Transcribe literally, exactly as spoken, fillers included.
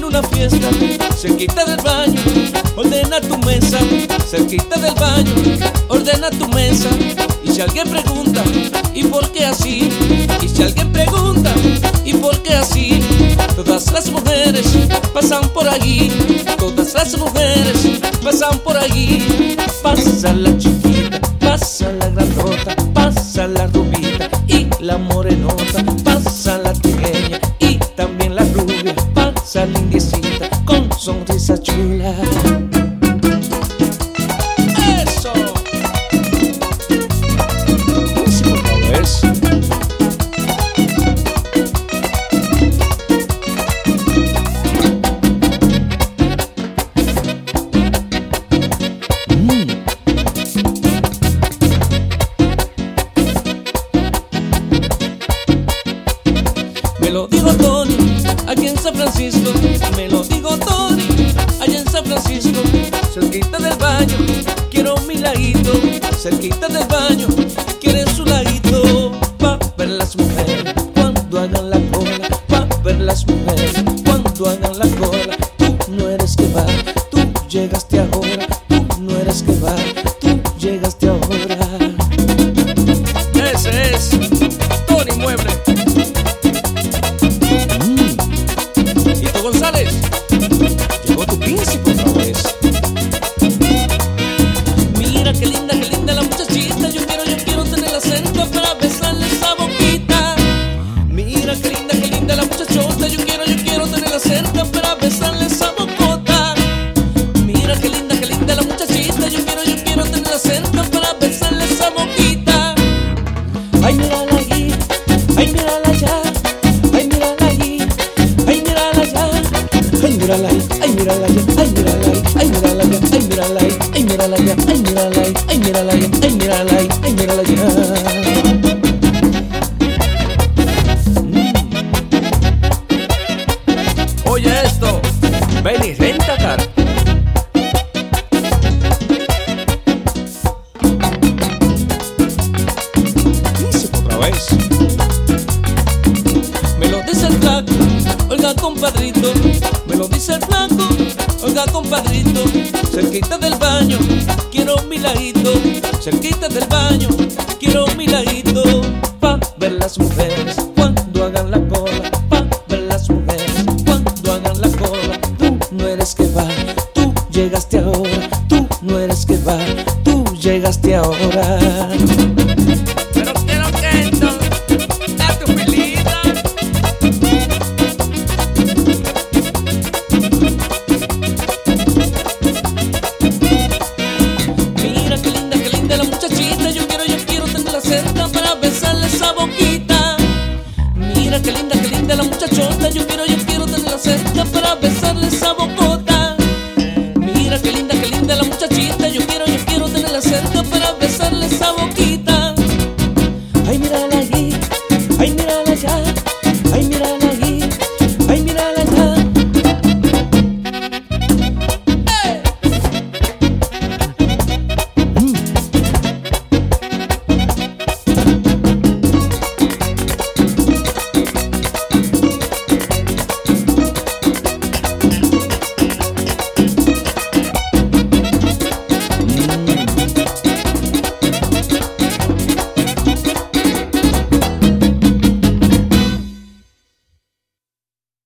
una fiesta, cerquita del baño, ordena tu mesa. Cerquita del baño, ordena tu mesa. Y si alguien pregunta, ¿y por qué así? Y si alguien pregunta, ¿y por qué así? Todas las mujeres pasan por allí, todas las mujeres pasan por allí. Pasa la chiquita, pasa la grandota, pasa la rubita y la morenota, pasa la trigueña y también la rubia, pasa la indiecita con sonrisa chula. ¡Eso! Sí, otra vez. Me lo dijo Tony, aquí en San Francisco. Me lo dijo Tony, allá en San Francisco. Cerquita del baño, quiero mi ladito. Cerquita del baño, quieren su ladito. Pa' ver las mujeres cuando hagan la cola. Pa' ver las mujeres cuando hagan la cola. Tú no eres que va, tú llegaste ahora. Tú no eres que va, tú llegaste ahora. Ese es Tony Mueble. González, llegó tu príncipe otra vez. Mira qué linda, qué linda la muchachita. Yo quiero, yo quiero tenerla cerca para besarle esa boquita. Mira qué linda, qué linda la muchachota. Yo quiero, yo quiero tenerla cerca para besarle esa bocota. Mira qué linda, qué linda la muchachita. Yo quiero, yo quiero tenerla cerca para besarle esa boquita. Ay, mírala allí, ay, mírala allá. Ay, mírala allí, ay, mírala allá. Ay, mírala ahí, ay, mírala allá, ay, mírala ahí, ay, mírala allá, ay, mírala ahí, ay, mírala allá, ay, mírala ahí, ay, mírala allá, ay, mírala ahí, ay, mírala allá. Oye esto, Benny Rentacar. Dice otra vez. Me lo dice el flaco, oiga compadrito. Me lo dice el flaco, oiga compadrito. Cerquita del baño, quiero mi ladito. Cerquita del baño, quiero mi ladito. Pa' ver las mujeres cuando hagan la cola. Pa' ver las mujeres cuando hagan la cola. Tú no eres que va, tú llegaste ahora. Tú no eres que va, tú llegaste ahora.